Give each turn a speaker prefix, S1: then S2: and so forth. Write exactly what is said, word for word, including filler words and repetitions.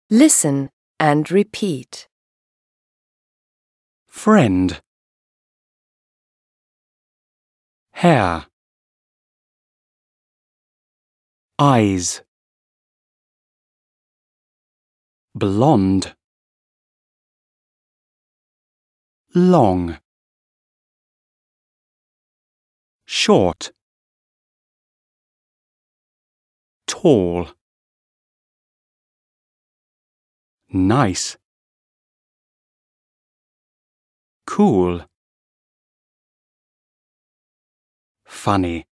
S1: Listen and repeat.
S2: Friend. Hair. Eyes. Blonde. Long. Short. Tall. Nice. Cool. Funny.